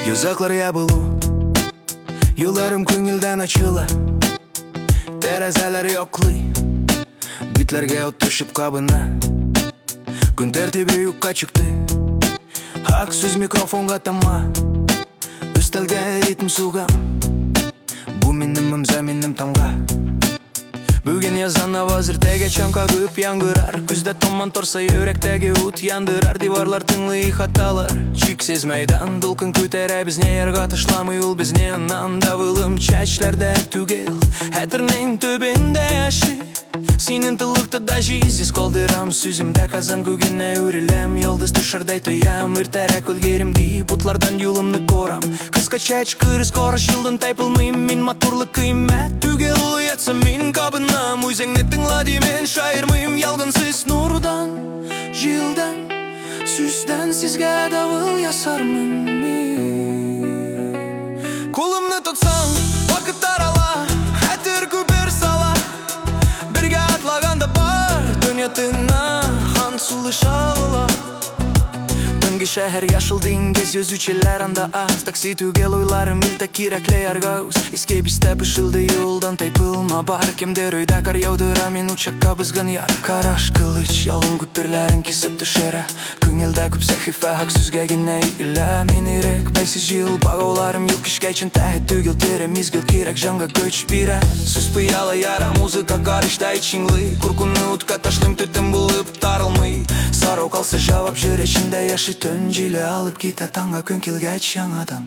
Yozaqlar yabılu, yollarım көңілден açıla. Terezeler yokluy, bitlerge ot düşüp kabına. Gün tertibi yukka çıktı, hak söz mikrofonga tama. Üstelge ritm suga, bu minimim zeminim tamga. Bugün yazan avazır tege çanka gıp yangırar. Күзде томан торса yürektегі ut yandırar. Divarlar тыңлый хатталар, чиксез мейдан. Дулкын көтере бізне ерға ташламый ул бізне. Нанда вылым чәчләрдә түгел, әтірнең төбенде яшы. Синен тылықты да жизнь қалдырам. Сүзімді казан көгіне үрілем. Йолдыз түшірдай тоям, үртәрәк өлгерімді. Бұтлардан юлымны корам. Қысқа чәч кырыс қораш жылдың тайпылмайым. Мен моторлы кыймәт түгел ұятса мен қабынам. Өзіңні тыңла деймен шайырмайым. Ялғынсыз нұрдан, жылдан, сүзден сізге давыл ясармын мен. Қолымны тұтсаң, вақыт арала, әтір көпір сала. Бірге атлағанда бар, дүниетіна хан сулы шалыла. Түнгі шәһәр яшыл деңгіз, өзучелер анда аз. Такси түгел ойларым, илті кереклей арғауыз. Еске бісті пішілді елдан тайпылма бар. Кемдер өйда қар яудыра, мен учакка бізгін яр. Қараш қылыч, ялғын күпперлерін кесіп түшері. Көңелді көп сәхифә, хақ сөзге гіне үйлі. Мен ерек, бәйсіз жыл, бағауларым ел кішкәйчін тәхет түгел тері. Мезгіл керек жанға көч бері. Сөз пыяла яра, музыка қарыштай чинглы. Күркуны утқа ташлым түтім болып тарылмай. Сарау қалса жауап жүр ішінде яшы. Түн желі алып кета таңға күн келгәч жаңадан.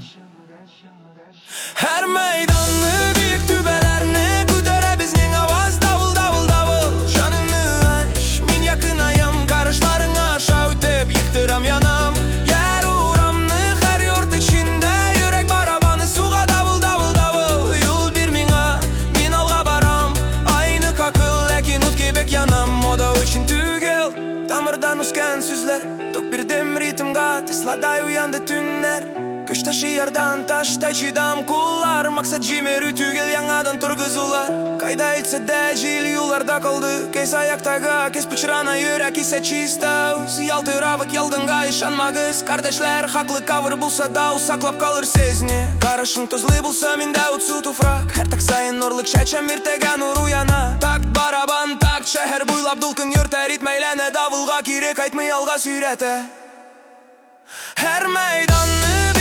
Әр майданны биік түбәләрні көтере бізнен аваз. Давыл, давыл, давыл, жаныңны аш. Мен якын аям, қарышларыңа аша өтіп ектірам янам. Яр урамны әр йорт ішінде жүрек барабаны суға. Давыл, давыл, давыл, юл бер миңа, мен алға барам. Айны қақыл, әкен от кебек янам. Мода үшін түгел, тамырдан үскен сүзлер. Ток бірдем ритмға, тесладай уянды түннер. Күш ташы ярдан таштай чидам кулар. Мақсат жемеру түгел яңадан тұрғызулар. Қайда етсе дә жел юларда қалды. Кейс аяқтаға, кейс пычрана юрек есе чистауз. Ялтыравық ялдыңға ишанмағыз. Кардешлер хақлы кавыр болса дау, сақлап қалыр сезіне. Қарышың тозлы болса мен дәуіт су туфрак. Әр так сайын норлық шәчем ертеген ұру яна. Так барабан, так шәһәр буйлап дұлқын юртә ритмәйләне. Давылға керек айтмай алға сүйреті. Әр майданны